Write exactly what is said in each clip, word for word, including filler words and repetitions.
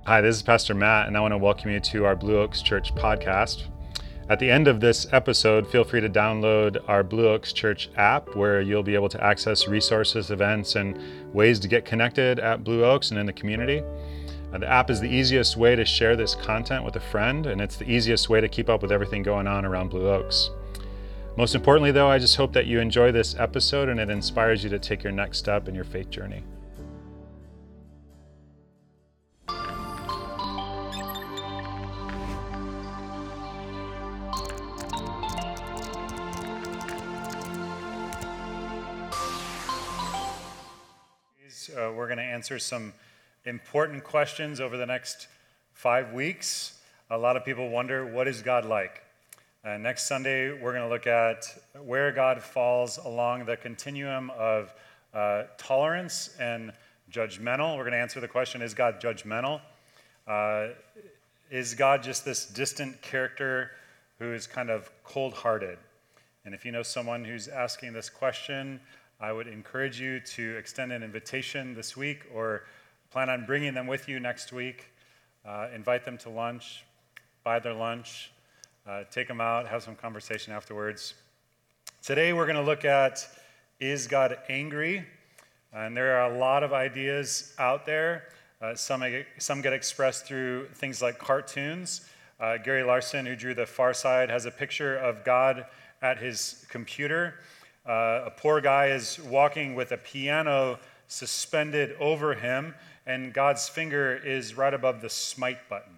Hi, this is Pastor Matt, and I want to welcome you to our Blue Oaks Church podcast. At the end of this episode, feel free to download our Blue Oaks Church app, where you'll be able to access resources, events, and ways to get connected at Blue Oaks and in the community. Uh, the app is the easiest way to share this content with a friend, and it's the easiest way to keep up with everything going on around Blue Oaks. Most importantly, though, I just hope that you enjoy this episode and it inspires you to take your next step in your faith journey. Uh, we're going to answer some important questions over the next five weeks. A lot of people wonder, what is God like? Uh, next Sunday, we're going to look at where God falls along the continuum of uh, tolerance and judgmental. We're going to answer the question, is God judgmental? Uh, is God just this distant character who is kind of cold-hearted? And if you know someone who's asking this question, I would encourage you to extend an invitation this week or plan on bringing them with you next week. Uh, invite them to lunch, buy their lunch, uh, take them out, have some conversation afterwards. Today we're going to look at, is God angry? And there are a lot of ideas out there. Uh, some, some get expressed through things like cartoons. Uh, Gary Larson, who drew The Far Side, has a picture of God at his computer. Uh, a poor guy is walking with a piano suspended over him, and God's finger is right above the smite button.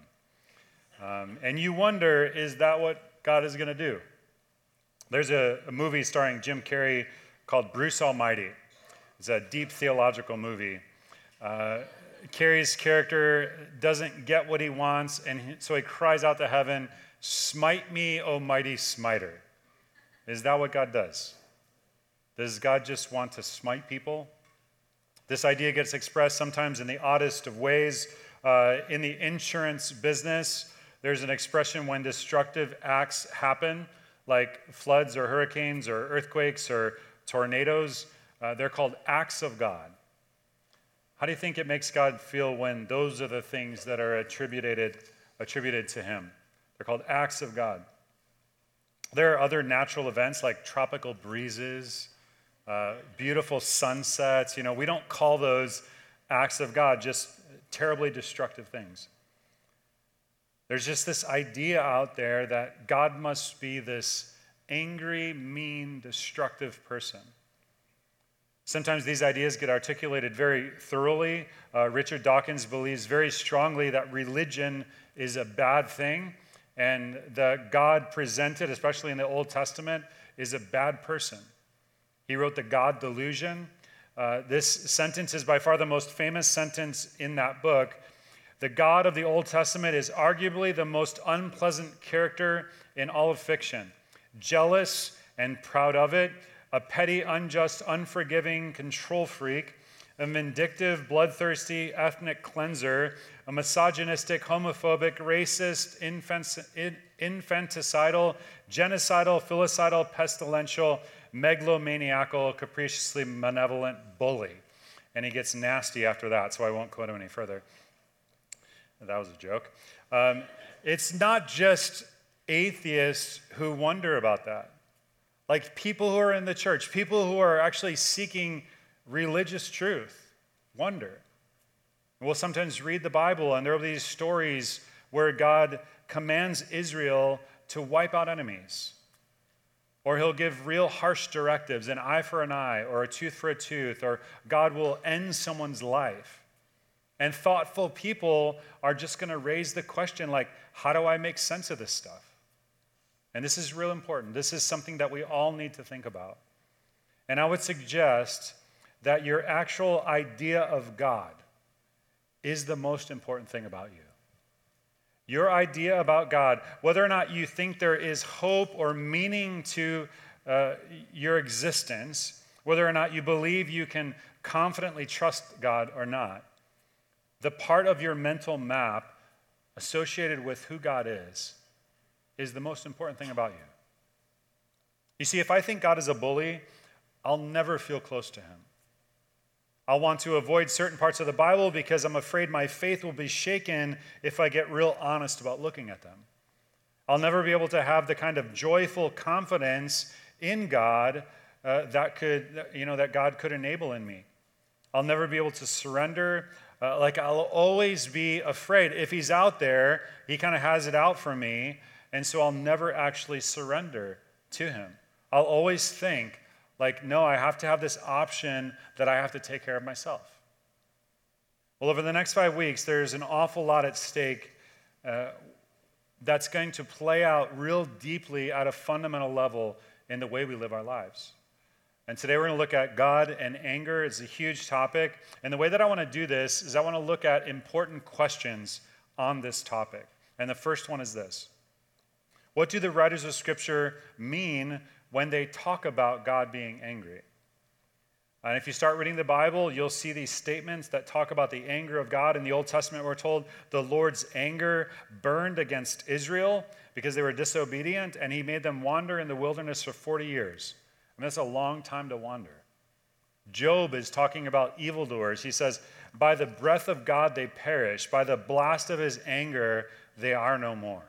Um, and you wonder, is that what God is going to do? There's a, a movie starring Jim Carrey called Bruce Almighty. It's a deep theological movie. Uh, Carrey's character doesn't get what he wants, and he, so he cries out to heaven, "Smite me, O mighty smiter." Is that what God does? Does God just want to smite people? This idea gets expressed sometimes in the oddest of ways. Uh, in the insurance business, there's an expression when destructive acts happen, like floods or hurricanes or earthquakes or tornadoes. Uh, they're called acts of God. How do you think it makes God feel when those are the things that are attributed, attributed to him? They're called acts of God. There are other natural events like tropical breezes, Uh, beautiful sunsets. You know, we don't call those acts of God, just terribly destructive things. There's just this idea out there that God must be this angry, mean, destructive person. Sometimes these ideas get articulated very thoroughly. Uh, Richard Dawkins believes very strongly that religion is a bad thing, and that God presented, especially in the Old Testament, is a bad person. He wrote The God Delusion. Uh, this sentence is by far the most famous sentence in that book. The God of the Old Testament is arguably the most unpleasant character in all of fiction. Jealous and proud of it, a petty, unjust, unforgiving control freak, a vindictive, bloodthirsty ethnic cleanser, a misogynistic, homophobic, racist, infanticidal, genocidal, filicidal, pestilential, megalomaniacal, capriciously malevolent bully. And he gets nasty after that, so I won't quote him any further. That was a joke. Um, it's not just atheists who wonder about that. Like people who are in the church, people who are actually seeking religious truth, wonder. We'll sometimes read the Bible, and there will be these stories where God commands Israel to wipe out enemies. Or he'll give real harsh directives, an eye for an eye, or a tooth for a tooth, or God will end someone's life. And thoughtful people are just going to raise the question, like, how do I make sense of this stuff? And this is real important. This is something that we all need to think about. And I would suggest that your actual idea of God is the most important thing about you. Your idea about God, whether or not you think there is hope or meaning to uh, your existence, whether or not you believe you can confidently trust God or not, the part of your mental map associated with who God is, is the most important thing about you. You see, if I think God is a bully, I'll never feel close to him. I'll want to avoid certain parts of the Bible because I'm afraid my faith will be shaken if I get real honest about looking at them. I'll never be able to have the kind of joyful confidence in God uh, that could, you know, that God could enable in me. I'll never be able to surrender. Uh, like I'll always be afraid. If he's out there, he kind of has it out for me, and so I'll never actually surrender to him. I'll always think, like, no, I have to have this option that I have to take care of myself. Well, over the next five weeks, there's an awful lot at stake uh, that's going to play out real deeply at a fundamental level in the way we live our lives. And today we're going to look at God and anger. It's a huge topic. And the way that I want to do this is I want to look at important questions on this topic. And the first one is this: what do the writers of Scripture mean when they talk about God being angry? And if you start reading the Bible, you'll see these statements that talk about the anger of God. In the Old Testament, we're told the Lord's anger burned against Israel because they were disobedient, and he made them wander in the wilderness for forty years. I mean, that's a long time to wander. Job is talking about evildoers. He says, by the breath of God they perish. By the blast of his anger they are no more.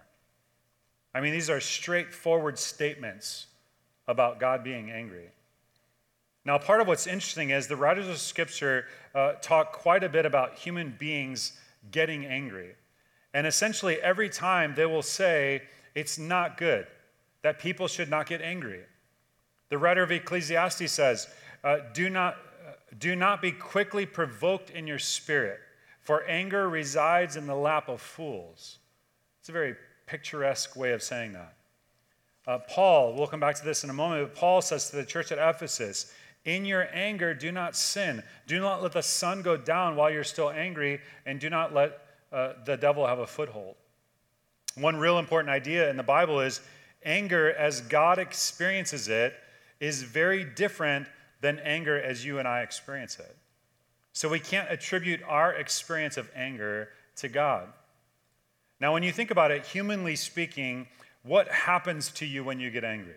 I mean, these are straightforward statements about God being angry. Now, part of what's interesting is the writers of Scripture uh, talk quite a bit about human beings getting angry. And essentially every time they will say it's not good, that people should not get angry. The writer of Ecclesiastes says, uh, do not, uh, do not be quickly provoked in your spirit, for anger resides in the lap of fools. It's a very picturesque way of saying that. Uh, Paul, we'll come back to this in a moment, but Paul says to the church at Ephesus, in your anger, do not sin. Do not let the sun go down while you're still angry, and do not let uh, the devil have a foothold. One real important idea in the Bible is anger as God experiences it is very different than anger as you and I experience it. So we can't attribute our experience of anger to God. Now, when you think about it, humanly speaking, what happens to you when you get angry?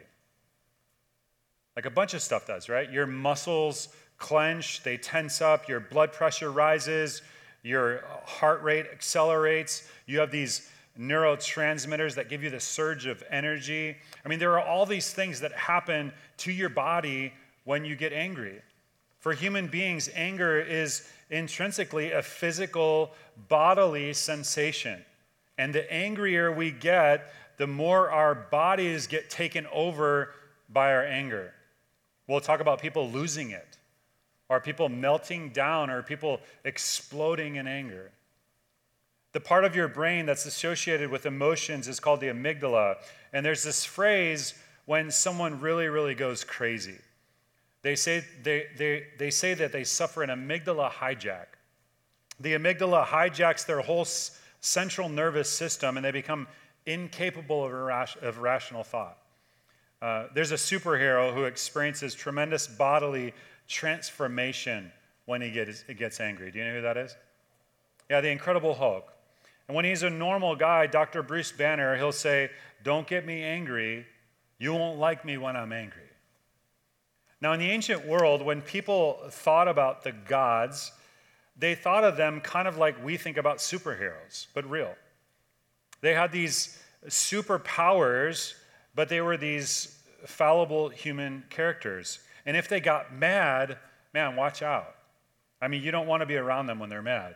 Like a bunch of stuff does, right? Your muscles clench, they tense up, your blood pressure rises, your heart rate accelerates, you have these neurotransmitters that give you the surge of energy. I mean, there are all these things that happen to your body when you get angry. For human beings, anger is intrinsically a physical, bodily sensation. And the angrier we get, the more our bodies get taken over by our anger. We'll talk about people losing it, or people melting down, or people exploding in anger. The part of your brain that's associated with emotions is called the amygdala. And there's this phrase when someone really, really goes crazy. They say, they, they, they say that they suffer an amygdala hijack. The amygdala hijacks their whole s- central nervous system, and they become incapable of, irras- of rational thought. Uh, there's a superhero who experiences tremendous bodily transformation when he gets, he gets angry. Do you know who that is? Yeah, the Incredible Hulk. And when he's a normal guy, Doctor Bruce Banner, he'll say, don't get me angry. You won't like me when I'm angry. Now, in the ancient world, when people thought about the gods, they thought of them kind of like we think about superheroes, but real. They had these superpowers, but they were these fallible human characters. And if they got mad, man, watch out. I mean, you don't want to be around them when they're mad.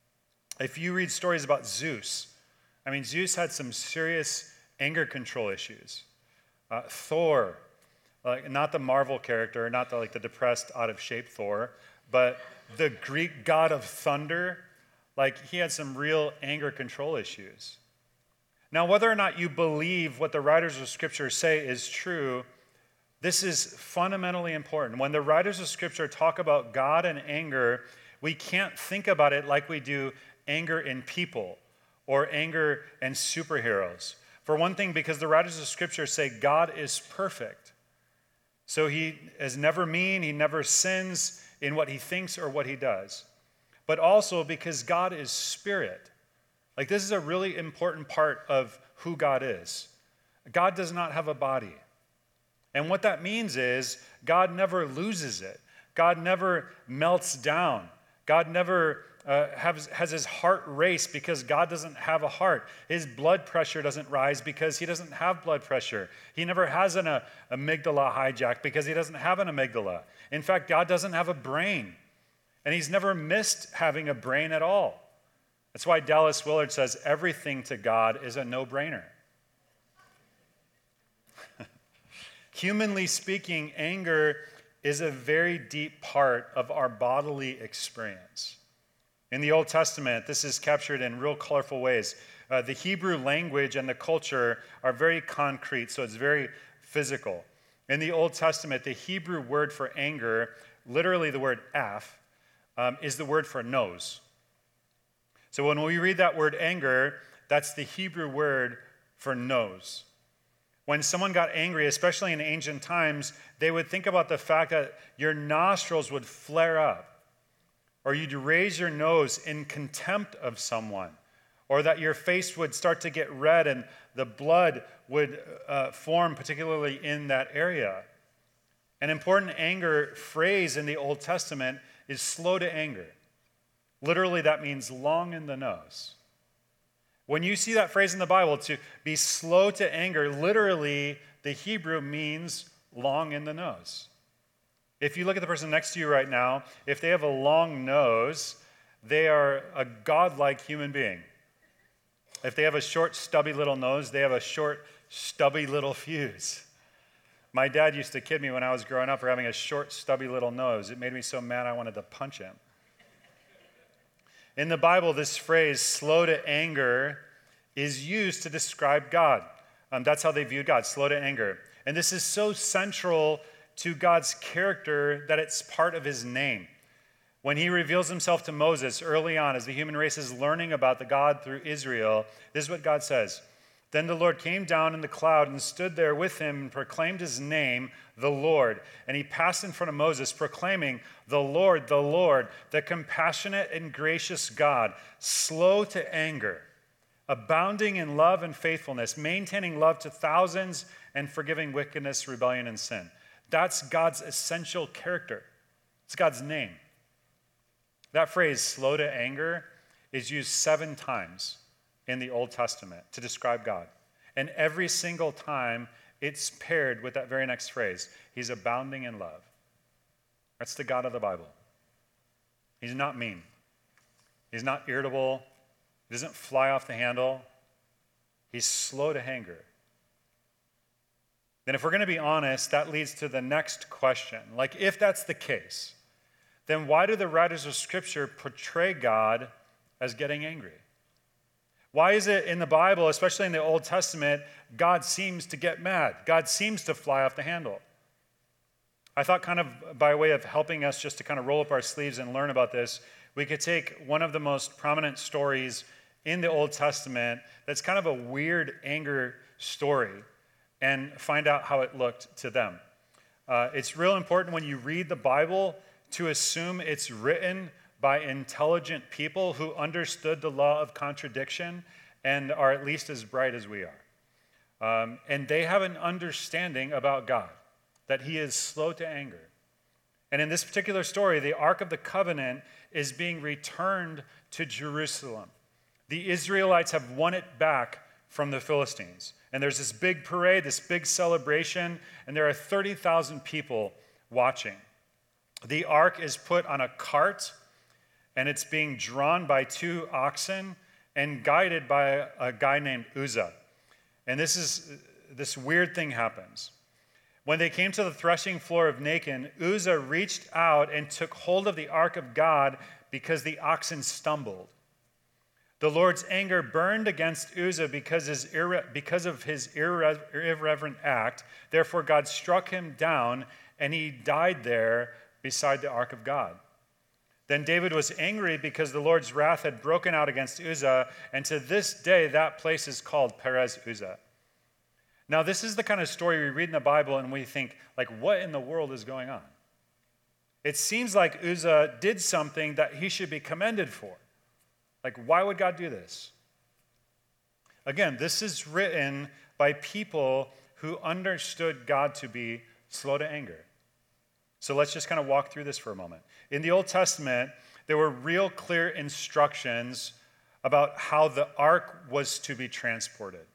If you read stories about Zeus, I mean, Zeus had some serious anger control issues. Uh, Thor, like not the Marvel character, not the like the depressed, out of shape Thor, but the Greek god of thunder, like he had some real anger control issues. Now, whether or not you believe what the writers of Scripture say is true, this is fundamentally important. When the writers of Scripture talk about God and anger, we can't think about it like we do anger in people or anger in superheroes. For one thing, because the writers of Scripture say God is perfect. So he is never mean, he never sins in what he thinks or what he does. But also because God is spirit. Like this is a really important part of who God is. God does not have a body. And what that means is God never loses it. God never melts down. God never uh, has, has his heart race because God doesn't have a heart. His blood pressure doesn't rise because he doesn't have blood pressure. He never has an uh, amygdala hijacked because he doesn't have an amygdala. In fact, God doesn't have a brain. And he's never missed having a brain at all. That's why Dallas Willard says everything to God is a no-brainer. Humanly speaking, anger is a very deep part of our bodily experience. In the Old Testament, this is captured in real colorful ways. Uh, the Hebrew language and the culture are very concrete, so it's very physical. In the Old Testament, the Hebrew word for anger, literally the word af, um, is the word for nose. So when we read that word anger, that's the Hebrew word for nose. When someone got angry, especially in ancient times, they would think about the fact that your nostrils would flare up, or you'd raise your nose in contempt of someone, or that your face would start to get red and the blood would uh, form, particularly in that area. An important anger phrase in the Old Testament is slow to anger. Literally, that means long in the nose. When you see that phrase in the Bible, to be slow to anger, literally, the Hebrew means long in the nose. If you look at the person next to you right now, if they have a long nose, they are a godlike human being. If they have a short, stubby little nose, they have a short, stubby little fuse. My dad used to kid me when I was growing up for having a short, stubby little nose. It made me so mad I wanted to punch him. In the Bible, this phrase, slow to anger, is used to describe God. Um, that's how they viewed God, slow to anger. And this is so central to God's character that it's part of his name. When he reveals himself to Moses early on, as the human race is learning about the God through Israel, this is what God says. Then the Lord came down in the cloud and stood there with him and proclaimed his name, the Lord. And he passed in front of Moses, proclaiming, the Lord, the Lord, the compassionate and gracious God, slow to anger, abounding in love and faithfulness, maintaining love to thousands and forgiving wickedness, rebellion, and sin. That's God's essential character. It's God's name. That phrase, slow to anger, is used seven times in the Old Testament to describe God. And every single time, it's paired with that very next phrase. He's abounding in love. That's the God of the Bible. He's not mean. He's not irritable. He doesn't fly off the handle. He's slow to anger. Then if we're going to be honest, that leads to the next question. Like, if that's the case, then why do the writers of Scripture portray God as getting angry? Why is it in the Bible, especially in the Old Testament, God seems to get mad? God seems to fly off the handle. I thought, kind of by way of helping us just to kind of roll up our sleeves and learn about this, we could take one of the most prominent stories in the Old Testament that's kind of a weird anger story and find out how it looked to them. Uh, it's real important when you read the Bible to assume it's written by intelligent people who understood the law of contradiction and are at least as bright as we are. Um, and they have an understanding about God, that he is slow to anger. And in this particular story, the Ark of the Covenant is being returned to Jerusalem. The Israelites have won it back from the Philistines. And there's this big parade, this big celebration, and there are thirty thousand people watching. The Ark is put on a cart, and it's being drawn by two oxen and guided by a, a guy named Uzzah. And this is this weird thing happens. When they came to the threshing floor of Nacon, Uzzah reached out and took hold of the ark of God because the oxen stumbled. The Lord's anger burned against Uzzah because, his irre- because of his irre- irreverent act. Therefore, God struck him down, and he died there beside the ark of God. Then David was angry because the Lord's wrath had broken out against Uzzah, and to this day that place is called Perez Uzzah. Now, this is the kind of story we read in the Bible and we think, like, what in the world is going on? It seems like Uzzah did something that he should be commended for. Like, why would God do this? Again, this is written by people who understood God to be slow to anger. So let's just kind of walk through this for a moment. In the Old Testament, there were real clear instructions about how the ark was to be transported.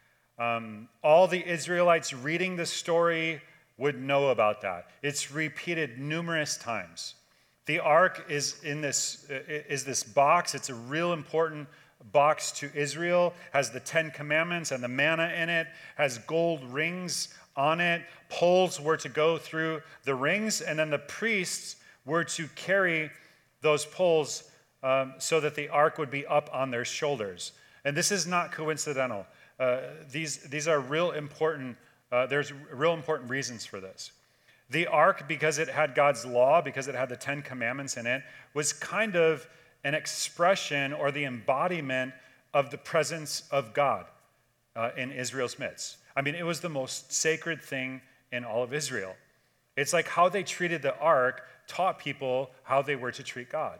Um, all the Israelites reading the story would know about that. It's repeated numerous times. The ark is in this is this box. It's a real important box to Israel. Has the Ten Commandments and the manna in it. Has gold rings on it. Poles were to go through the rings, and then the priests were to carry those poles um, so that the ark would be up on their shoulders. And this is not coincidental. Uh, these these are real important. Uh, there's real important reasons for this. The ark, because it had God's law, because it had the Ten Commandments in it, was kind of an expression or the embodiment of the presence of God uh, in Israel's midst. I mean, it was the most sacred thing in all of Israel. It's like how they treated the ark taught people how they were to treat God.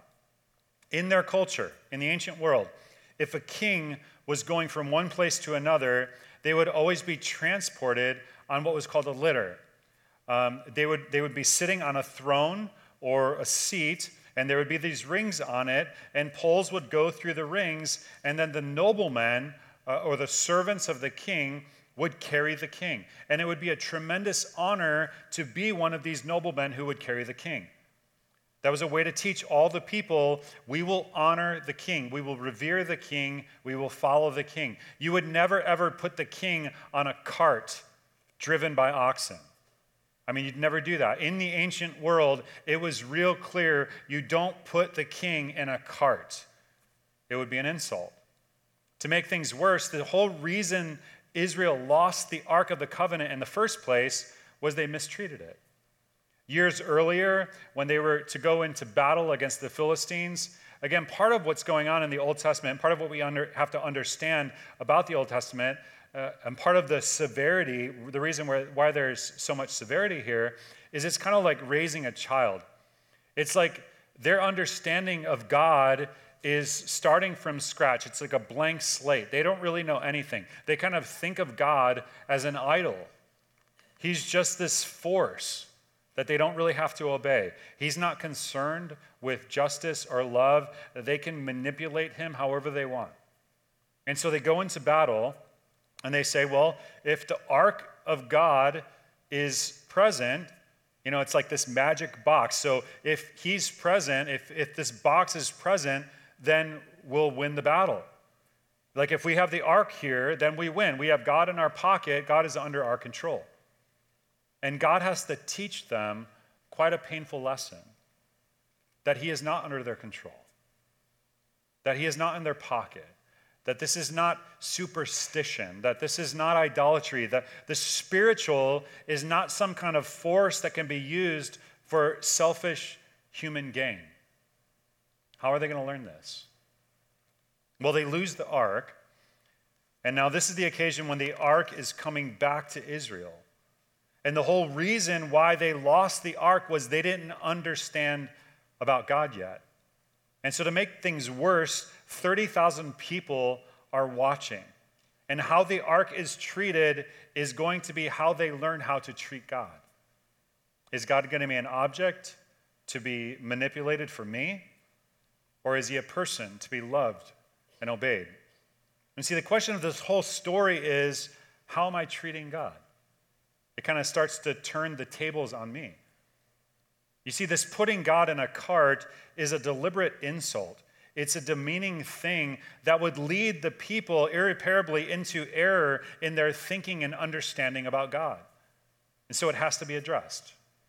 In their culture, in the ancient world, if a king was going from one place to another, they would always be transported on what was called a litter. Um, they would, they would be sitting on a throne or a seat, and there would be these rings on it, and poles would go through the rings, and then the noblemen uh, or the servants of the king would carry the king. And it would be a tremendous honor to be one of these noblemen who would carry the king. That was a way to teach all the people, we will honor the king. We will revere the king. We will follow the king. You would never, ever put the king on a cart driven by oxen. I mean, you'd never do that. In the ancient world, it was real clear you don't put the king in a cart. It would be an insult. To make things worse, the whole reason Israel lost the Ark of the Covenant in the first place was they mistreated it. Years earlier, when they were to go into battle against the Philistines, again, part of what's going on in the Old Testament, part of what we under, have to understand about the Old Testament, uh, and part of the severity, the reason where, why there's so much severity here, is it's kind of like raising a child. It's like their understanding of God is starting from scratch. It's like a blank slate. They don't really know anything. They kind of think of God as an idol. He's just this force that they don't really have to obey. He's not concerned with justice or love, that they can manipulate him however they want. And so they go into battle and they say, well, if the ark of God is present, you know, it's like this magic box. So if he's present, if, if this box is present, then we'll win the battle. Like if we have the ark here, then we win. We have God in our pocket. God is under our control. And God has to teach them quite a painful lesson, that he is not under their control, that he is not in their pocket, that this is not superstition, that this is not idolatry, that the spiritual is not some kind of force that can be used for selfish human gain. How are they going to learn this? Well, they lose the ark, and now this is the occasion when the ark is coming back to Israel. And the whole reason why they lost the ark was they didn't understand about God yet. And so to make things worse, thirty thousand people are watching. And how the ark is treated is going to be how they learn how to treat God. Is God going to be an object to be manipulated for me? Or is he a person to be loved and obeyed? And see, the question of this whole story is, how am I treating God? It kind of starts to turn the tables on me. You see, this putting God in a cart is a deliberate insult. It's a demeaning thing that would lead the people irreparably into error in their thinking and understanding about God. And so it has to be addressed.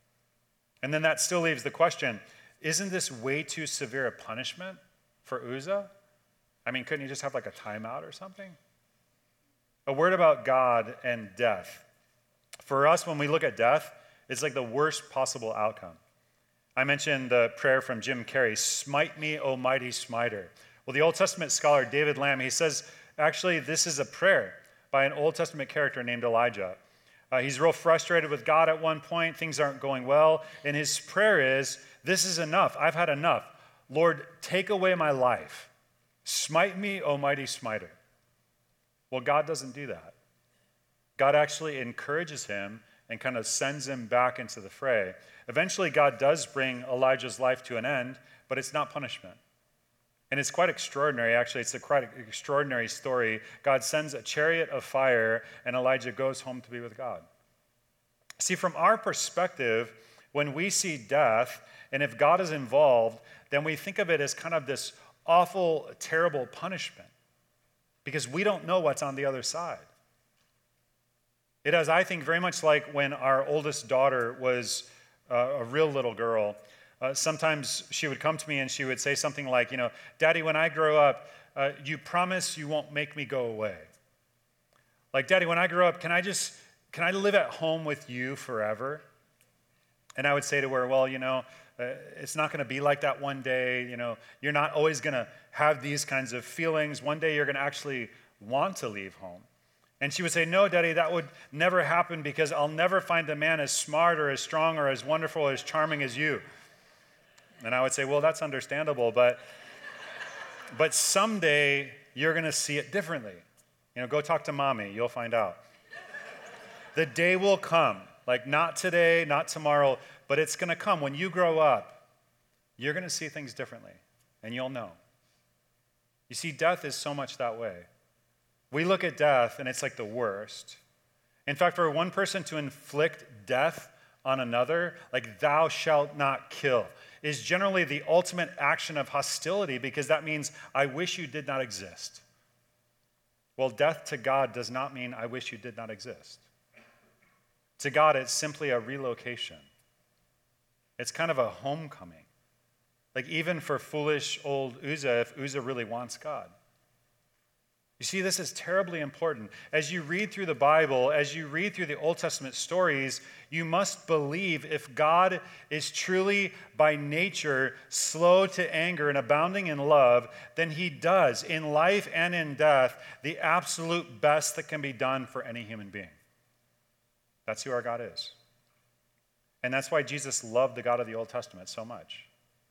And then that still leaves the question, isn't this way too severe a punishment for Uzzah? I mean, couldn't you just have like a timeout or something? A word about God and death. For us, when we look at death, it's like the worst possible outcome. I mentioned the prayer from Jim Carrey, "Smite me, O mighty smiter." Well, the Old Testament scholar David Lamb, he says, actually, this is a prayer by an Old Testament character named Elijah. Uh, he's real frustrated with God at one point. Things aren't going well. And his prayer is, this is enough. I've had enough. Lord, take away my life. Smite me, O mighty smiter. Well, God doesn't do that. God actually encourages him and kind of sends him back into the fray. Eventually, God does bring Elijah's life to an end, but it's not punishment. And it's quite extraordinary, actually. It's a quite extraordinary story. God sends a chariot of fire, and Elijah goes home to be with God. See, from our perspective, when we see death, and if God is involved, then we think of it as kind of this awful, terrible punishment, because we don't know what's on the other side. It is, I think, very much like when our oldest daughter was uh, a real little girl. Uh, sometimes she would come to me and she would say something like, you know, Daddy, when I grow up, uh, you promise you won't make me go away. Like, Daddy, when I grow up, can I just, can I live at home with you forever? And I would say to her, well, you know, uh, it's not going to be like that one day. You know, you're not always going to have these kinds of feelings. One day you're going to actually want to leave home. And she would say, no, Daddy, that would never happen because I'll never find a man as smart or as strong or as wonderful or as charming as you. And I would say, well, that's understandable, but but someday you're going to see it differently. You know, go talk to mommy, you'll find out. The day will come, like not today, not tomorrow, but it's going to come. When you grow up, you're going to see things differently, and you'll know. You see, death is so much that way. We look at death, and it's like the worst. In fact, for one person to inflict death on another, like thou shalt not kill, is generally the ultimate action of hostility, because that means I wish you did not exist. Well, death to God does not mean I wish you did not exist. To God, it's simply a relocation. It's kind of a homecoming. Like even for foolish old Uzzah, if Uzzah really wants God. You see, this is terribly important. As you read through the Bible, as you read through the Old Testament stories, you must believe if God is truly by nature slow to anger and abounding in love, then he does, in life and in death, the absolute best that can be done for any human being. That's who our God is. And that's why Jesus loved the God of the Old Testament so much.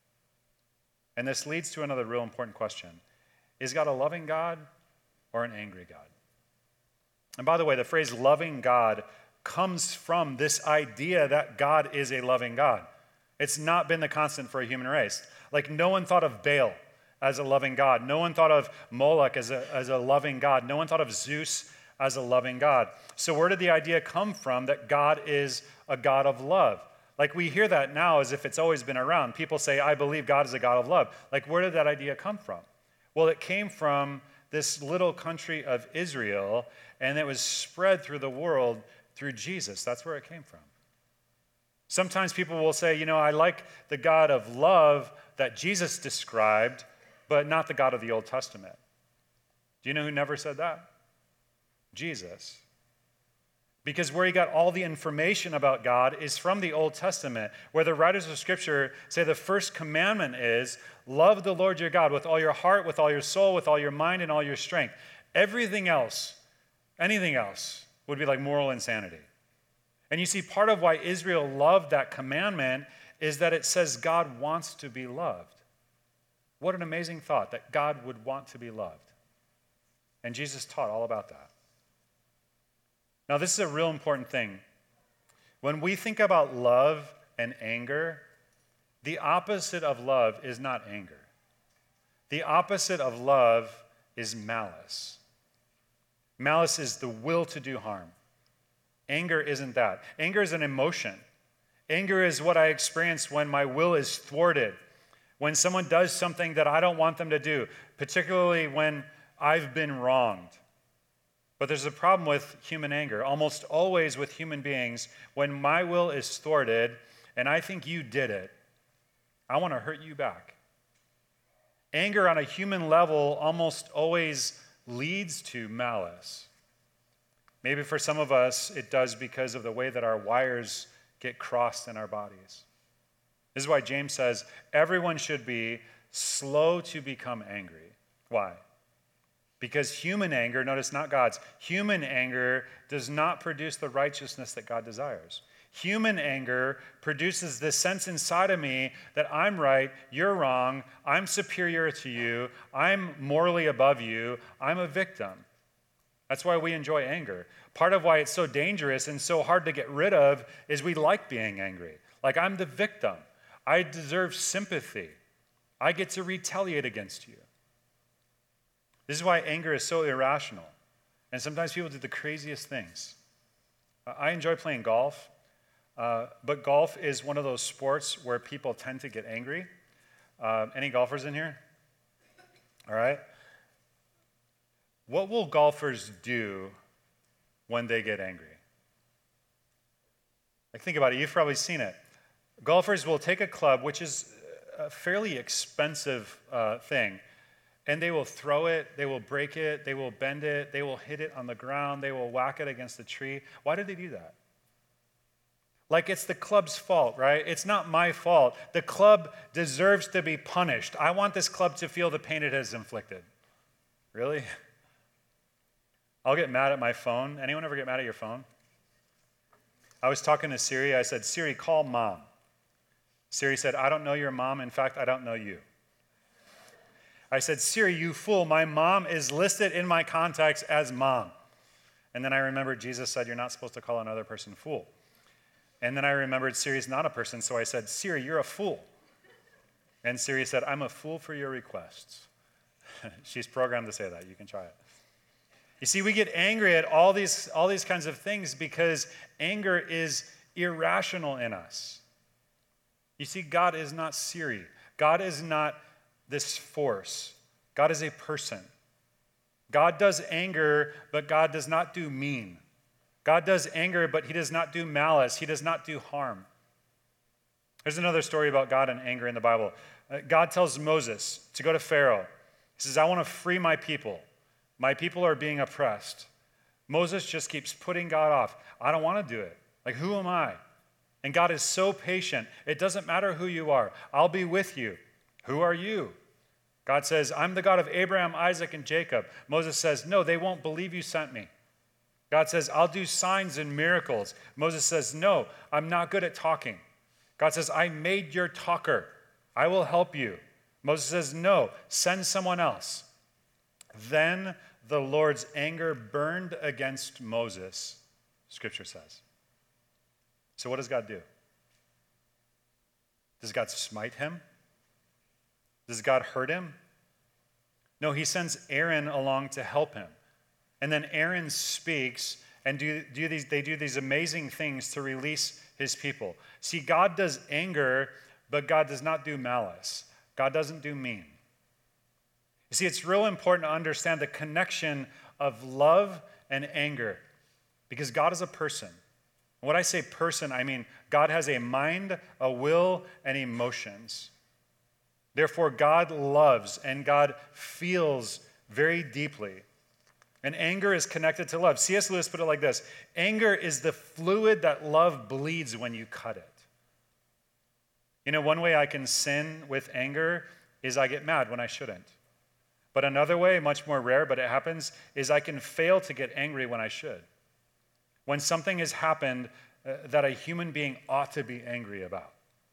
And this leads to another real important question. Is God a loving God or an angry God? And by the way, the phrase loving God comes from this idea that God is a loving God. It's not been the constant for a human race. Like no one thought of Baal as a loving God. No one thought of Moloch as a, as a loving God. No one thought of Zeus as a loving God. So where did the idea come from that God is a God of love? Like we hear that now as if it's always been around. People say, I believe God is a God of love. Like where did that idea come from? Well, it came from this little country of Israel, and it was spread through the world through Jesus. That's where it came from. Sometimes people will say, you know, I like the God of love that Jesus described, but not the God of the Old Testament. Do you know who never said that? Jesus. Because where he got all the information about God is from the Old Testament, where the writers of Scripture say the first commandment is, love the Lord your God with all your heart, with all your soul, with all your mind, and all your strength. Everything else, anything else, would be like moral insanity. And you see, part of why Israel loved that commandment is that it says God wants to be loved. What an amazing thought, that God would want to be loved. And Jesus taught all about that. Now, this is a real important thing. When we think about love and anger, the opposite of love is not anger. The opposite of love is malice. Malice is the will to do harm. Anger isn't that. Anger is an emotion. Anger is what I experience when my will is thwarted, when someone does something that I don't want them to do, particularly when I've been wronged. But there's a problem with human anger. Almost always with human beings, when my will is thwarted and I think you did it, I want to hurt you back. Anger on a human level almost always leads to malice. Maybe for some of us, it does because of the way that our wires get crossed in our bodies. This is why James says, everyone should be slow to become angry. Why? Because human anger, notice not God's, human anger does not produce the righteousness that God desires. Human anger produces this sense inside of me that I'm right, you're wrong, I'm superior to you, I'm morally above you, I'm a victim. That's why we enjoy anger. Part of why it's so dangerous and so hard to get rid of is we like being angry. Like, I'm the victim. I deserve sympathy. I get to retaliate against you. This is why anger is so irrational. And sometimes people do the craziest things. I enjoy playing golf, uh, but golf is one of those sports where people tend to get angry. Uh, any golfers in here? All right. What will golfers do when they get angry? Like, think about it. You've probably seen it. Golfers will take a club, which is a fairly expensive uh, thing, and they will throw it, they will break it, they will bend it, they will hit it on the ground, they will whack it against a tree. Why do they do that? Like, it's the club's fault, right? It's not my fault. The club deserves to be punished. I want this club to feel the pain it has inflicted. Really? I'll get mad at my phone. Anyone ever get mad at your phone? I was talking to Siri. I said, Siri, call mom. Siri said, I don't know your mom. In fact, I don't know you. I said, Siri, you fool. My mom is listed in my contacts as mom. And then I remembered Jesus said, you're not supposed to call another person fool. And then I remembered Siri's not a person, so I said, Siri, you're a fool. And Siri said, I'm a fool for your requests. She's programmed to say that. You can try it. You see, we get angry at all these, all these kinds of things because anger is irrational in us. You see, God is not Siri. God is not this force. God is a person. God does anger, but God does not do mean. God does anger, but he does not do malice. He does not do harm. There's another story about God and anger in the Bible. Uh, God tells Moses to go to Pharaoh. He says, I want to free my people. My people are being oppressed. Moses just keeps putting God off. I don't want to do it. Like, who am I? And God is so patient. It doesn't matter who you are. I'll be with you. Who are you? God says, I'm the God of Abraham, Isaac, and Jacob. Moses says, no, they won't believe you sent me. God says, I'll do signs and miracles. Moses says, no, I'm not good at talking. God says, I made your talker. I will help you. Moses says, no, send someone else. Then the Lord's anger burned against Moses, Scripture says. So what does God do? Does God smite him? Does God hurt him? No, he sends Aaron along to help him. And then Aaron speaks and do, do these, they do these amazing things to release his people. See, God does anger, but God does not do malice. God doesn't do mean. You see, it's real important to understand the connection of love and anger because God is a person. When I say person, I mean God has a mind, a will, and emotions. Therefore, God loves and God feels very deeply. And anger is connected to love. C S Lewis put it like this: anger is the fluid that love bleeds when you cut it. You know, one way I can sin with anger is I get mad when I shouldn't. But another way, much more rare, but it happens, is I can fail to get angry when I should. When something has happened uh, that a human being ought to be angry about.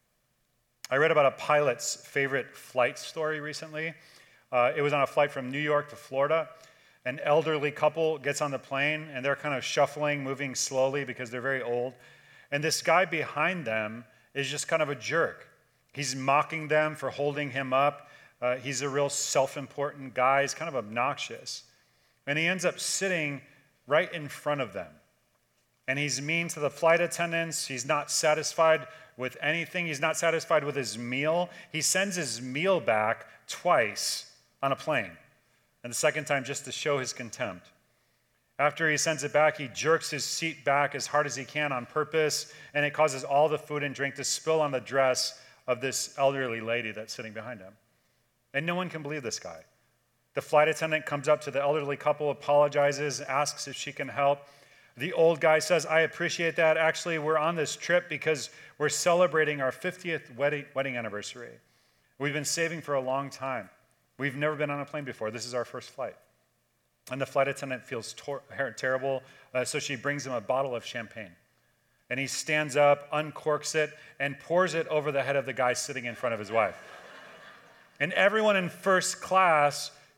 I read about a pilot's favorite flight story recently. Uh, it was on a flight from New York to Florida. An elderly couple gets on the plane, and they're kind of shuffling, moving slowly because they're very old. And this guy behind them is just kind of a jerk. He's mocking them for holding him up. Uh, he's a real self-important guy. He's kind of obnoxious. And he ends up sitting right in front of them. And he's mean to the flight attendants. He's not satisfied with anything. He's not satisfied with his meal. He sends his meal back twice on a plane. And the second time just to show his contempt. After he sends it back, he jerks his seat back as hard as he can on purpose, and it causes all the food and drink to spill on the dress of this elderly lady that's sitting behind him. And no one can believe this guy. The flight attendant comes up to the elderly couple, apologizes, asks if she can help. The old guy says, I appreciate that. Actually, we're on this trip because we're celebrating our fiftieth wedding, wedding anniversary. We've been saving for a long time. We've never been on a plane before. This is our first flight. And the flight attendant feels tor- terrible, uh, so she brings him a bottle of champagne. And he stands up, uncorks it, and pours it over the head of the guy sitting in front of his wife. And everyone in first class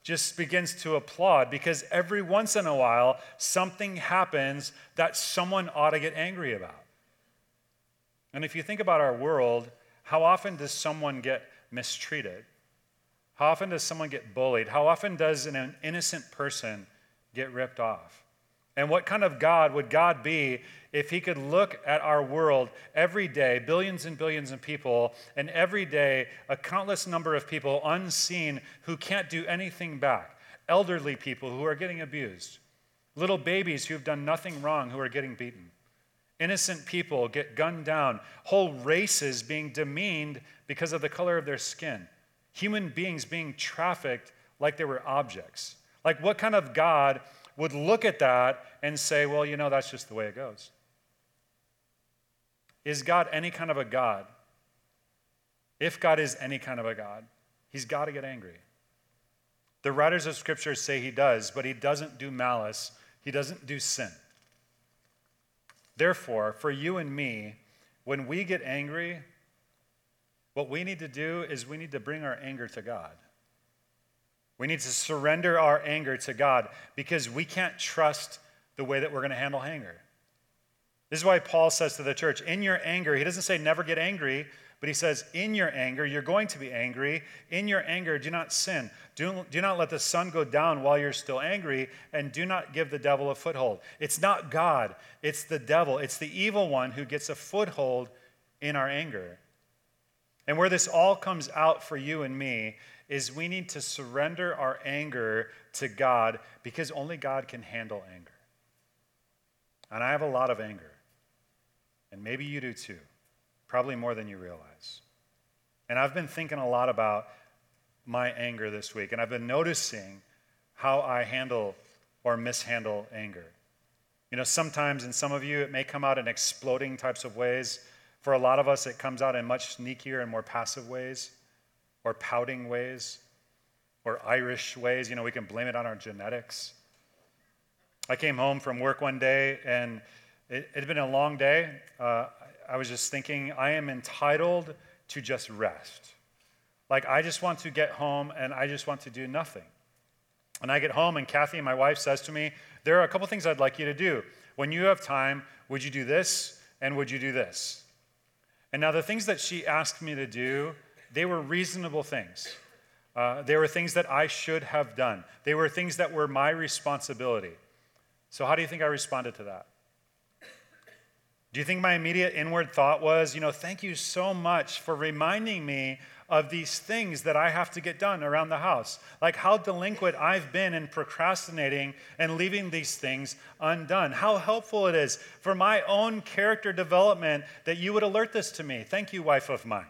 just begins to applaud because every once in a while, something happens that someone ought to get angry about. And if you think about our world, how often does someone get mistreated? How often does someone get bullied? How often does an innocent person get ripped off? And what kind of God would God be if he could look at our world every day, billions and billions of people, and every day a countless number of people unseen who can't do anything back, elderly people who are getting abused, little babies who've done nothing wrong who are getting beaten, innocent people get gunned down, whole races being demeaned because of the color of their skin, human beings being trafficked like they were objects. Like, what kind of God would look at that and say, well, you know, that's just the way it goes? Is God any kind of a God? If God is any kind of a God, he's got to get angry. The writers of Scripture say he does, but he doesn't do malice. He doesn't do sin. Therefore, for you and me, when we get angry, what we need to do is we need to bring our anger to God. We need to surrender our anger to God because we can't trust the way that we're going to handle anger. This is why Paul says to the church, in your anger, he doesn't say never get angry, but he says, in your anger, you're going to be angry. In your anger, do not sin. Do, do not let the sun go down while you're still angry, and do not give the devil a foothold. It's not God, it's the devil. It's the evil one who gets a foothold in our anger. And where this all comes out for you and me is we need to surrender our anger to God because only God can handle anger. And I have a lot of anger. And maybe you do too. Probably more than you realize. And I've been thinking a lot about my anger this week. And I've been noticing how I handle or mishandle anger. You know, sometimes in some of you, it may come out in exploding types of ways. For a lot of us, it comes out in much sneakier and more passive ways, or pouting ways, or Irish ways. You know, we can blame it on our genetics. I came home from work one day, and it had been a long day. Uh, I was just thinking, I am entitled to just rest. Like, I just want to get home, and I just want to do nothing. And I get home, and Kathy, my wife, says to me, there are a couple things I'd like you to do. When you have time, would you do this, and would you do this? And now the things that she asked me to do, they were reasonable things. Uh, they were things that I should have done. They were things that were my responsibility. So how do you think I responded to that? Do you think my immediate inward thought was, you know, thank you so much for reminding me of these things that I have to get done around the house? Like how delinquent I've been in procrastinating and leaving these things undone. How helpful it is for my own character development that you would alert this to me. Thank you, wife of mine.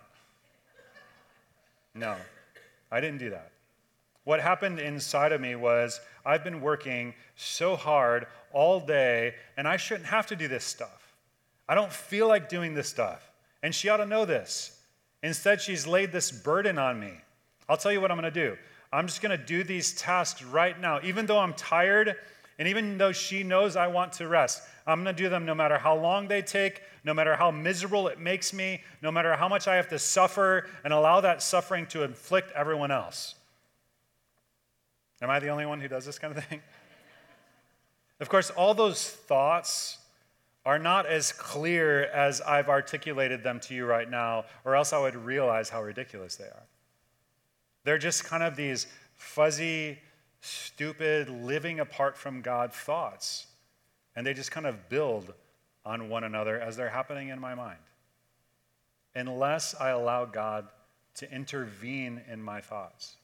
No, I didn't do that. What happened inside of me was I've been working so hard all day, and I shouldn't have to do this stuff. I don't feel like doing this stuff, and she ought to know this. Instead, she's laid this burden on me. I'll tell you what I'm going to do. I'm just going to do these tasks right now, even though I'm tired, and even though she knows I want to rest. I'm going to do them no matter how long they take, no matter how miserable it makes me, no matter how much I have to suffer and allow that suffering to inflict everyone else. Am I the only one who does this kind of thing? Of course, all those thoughts are not as clear as I've articulated them to you right now, or else I would realize how ridiculous they are. They're just kind of these fuzzy, stupid, living apart from God thoughts, and they just kind of build on one another as they're happening in my mind, unless I allow God to intervene in my thoughts.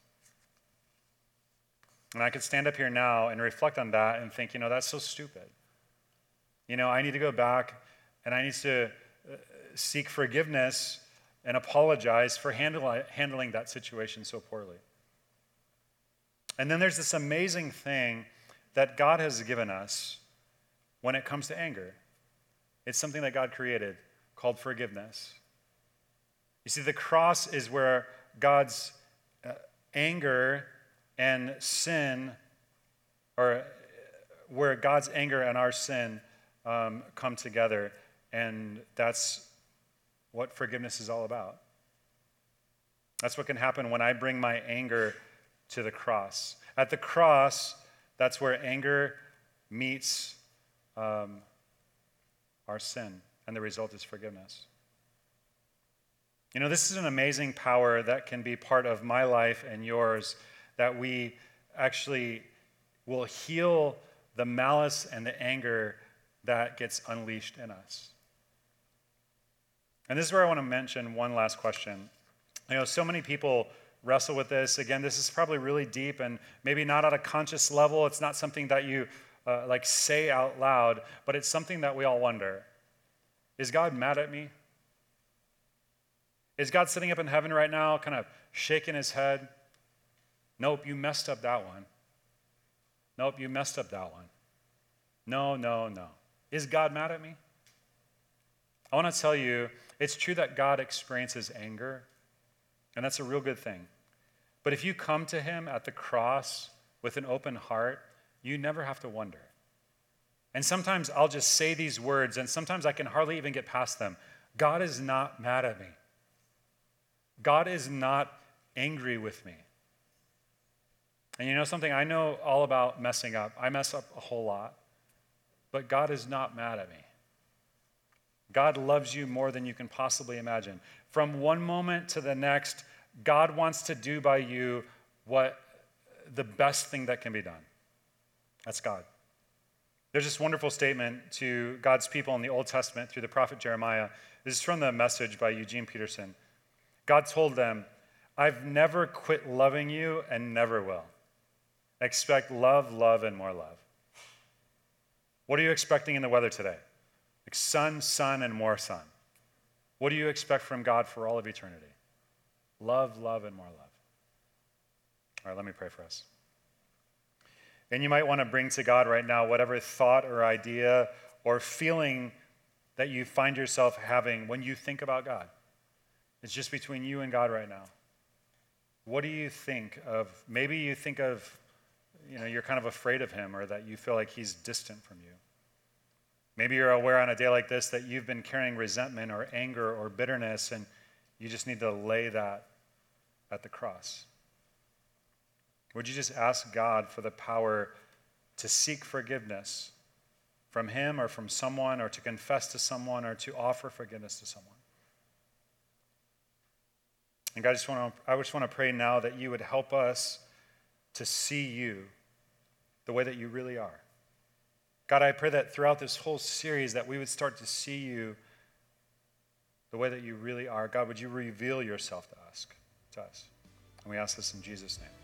And I could stand up here now and reflect on that and think, you know, that's so stupid. You know, I need to go back and I need to seek forgiveness and apologize for handle, handling that situation so poorly. And then there's this amazing thing that God has given us when it comes to anger. It's something that God created called forgiveness. You see, the cross is where God's uh, anger and sin, or where God's anger and our sin Um, come together, and that's what forgiveness is all about. That's what can happen when I bring my anger to the cross. At the cross, that's where anger meets um, our sin, and the result is forgiveness. You know, this is an amazing power that can be part of my life and yours, that we actually will heal the malice and the anger that gets unleashed in us. And this is where I want to mention one last question. You know, so many people wrestle with this. Again, this is probably really deep and maybe not at a conscious level. It's not something that you uh, like say out loud, but it's something that we all wonder. Is God mad at me? Is God sitting up in heaven right now kind of shaking his head? Nope, you messed up that one. Nope, you messed up that one. No, no, no. Is God mad at me? I want to tell you, it's true that God experiences anger, and that's a real good thing. But if you come to him at the cross with an open heart, you never have to wonder. And sometimes I'll just say these words, and sometimes I can hardly even get past them. God is not mad at me. God is not angry with me. And you know something? I know all about messing up. I mess up a whole lot. But God is not mad at me. God loves you more than you can possibly imagine. From one moment to the next, God wants to do by you what the best thing that can be done. That's God. There's this wonderful statement to God's people in the Old Testament through the prophet Jeremiah. This is from the Message by Eugene Peterson. God told them, I've never quit loving you and never will. Expect love, love, and more love. What are you expecting in the weather today? Like sun, sun, and more sun. What do you expect from God for all of eternity? Love, love, and more love. All right, let me pray for us. And you might want to bring to God right now whatever thought or idea or feeling that you find yourself having when you think about God. It's just between you and God right now. What do you think of? Maybe you think of, you know, you're kind of afraid of him, or that you feel like he's distant from you. Maybe you're aware on a day like this that you've been carrying resentment or anger or bitterness, and you just need to lay that at the cross. Would you just ask God for the power to seek forgiveness from him or from someone, or to confess to someone, or to offer forgiveness to someone? And God, I just want to, I just want to pray now that you would help us to see you the way that you really are. God, I pray that throughout this whole series that we would start to see you the way that you really are. God, would you reveal yourself to us? To us? And we ask this in Jesus' name.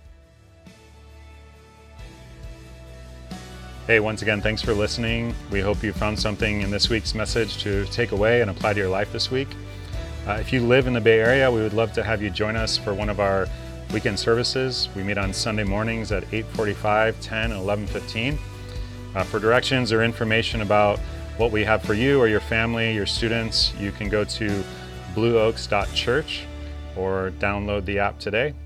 Amen. Hey, once again, thanks for listening. We hope you found something in this week's message to take away and apply to your life this week. Uh, if you live in the Bay Area, we would love to have you join us for one of our weekend services. We meet on Sunday mornings at eight forty-five, ten, and eleven fifteen. Uh, for directions or information about what we have for you or your family, your students, you can go to blue oaks dot church or download the app today.